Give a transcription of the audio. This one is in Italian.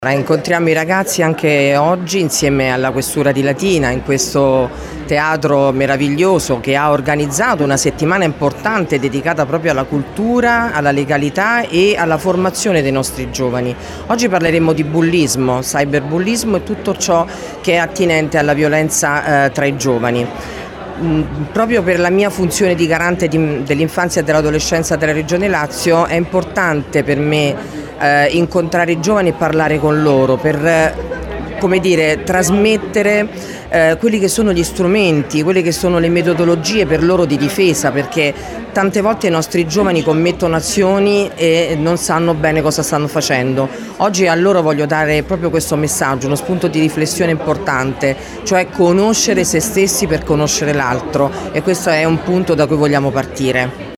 Incontriamo i ragazzi anche oggi insieme alla Questura di Latina in questo teatro meraviglioso che ha organizzato una settimana importante dedicata proprio alla cultura, alla legalità e alla formazione dei nostri giovani. Oggi parleremo di bullismo, cyberbullismo e tutto ciò che è attinente alla violenza tra i giovani. Proprio per la mia funzione di garante dell'infanzia e dell'adolescenza della Regione Lazio è importante per me incontrare i giovani e parlare con loro per trasmettere quelli che sono gli strumenti, quelle che sono le metodologie per loro di difesa, perché tante volte i nostri giovani commettono azioni e non sanno bene cosa stanno facendo. Oggi a loro voglio dare proprio questo messaggio, uno spunto di riflessione importante, cioè conoscere se stessi per conoscere l'altro, e questo è un punto da cui vogliamo partire.